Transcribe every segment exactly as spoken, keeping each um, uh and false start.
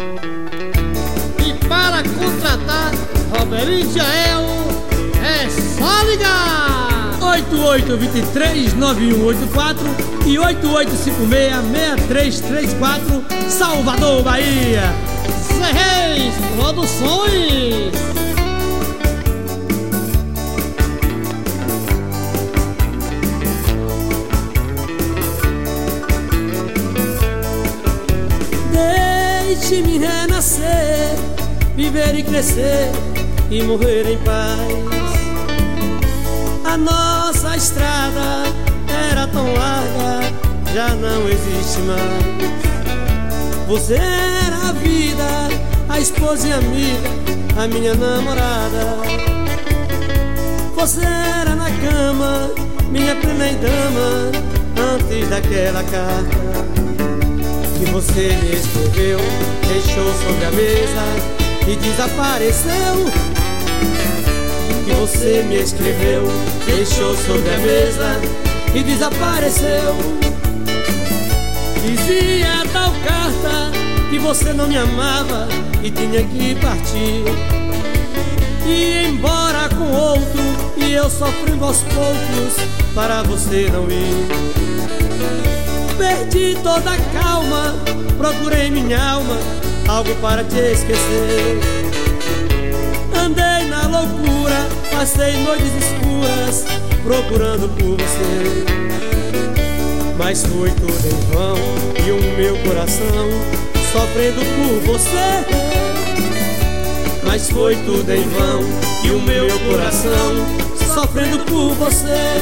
E para contratar Roberinho e Jael é só ligar oito oito dois três nove um oito quatro e oito oito cinco seis seis três três quatro, Salvador, Bahia. Zé Reis Produções. Deixe-me renascer, viver e crescer e morrer em paz. A nossa estrada era tão larga, já não existe mais. Você era a vida, a esposa e amiga, a minha namorada. Você era na cama, minha primeira dama, antes daquela carta que você me escreveu, deixou sobre a mesa e desapareceu. Que você me escreveu, deixou sobre a mesa e desapareceu. Dizia a tal carta que você não me amava e tinha que partir, e ir embora com outro, e eu sofrendo aos poucos para você não ir. Perdi toda a calma, procurei minha alma, algo para te esquecer. Andei na loucura, passei noites escuras procurando por você. Mas foi tudo em vão e o meu coração sofrendo por você. Mas foi tudo em vão e o meu coração sofrendo por você.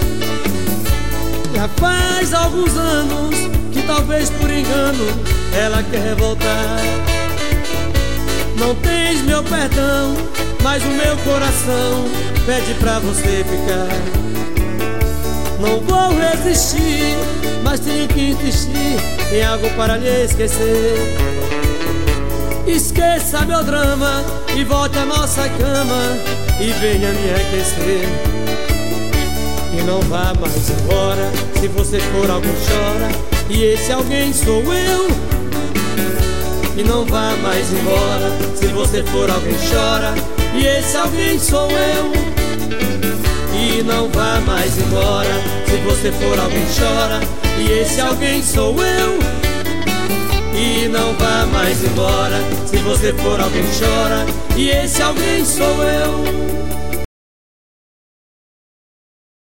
Já faz alguns anos que talvez por engano ela quer voltar. Não tens meu perdão, mas o meu coração pede pra você ficar. Não vou resistir, mas tenho que insistir em algo para lhe esquecer. Esqueça meu drama e volte à nossa cama e venha me aquecer. E não vá mais embora, se você for alguém chora, e esse alguém sou eu. E não vá mais embora, se você for alguém chora, e esse alguém sou eu. E não vá mais embora, se você for alguém chora, e esse alguém sou eu. E não vá mais embora, se você for alguém chora, e esse alguém sou eu.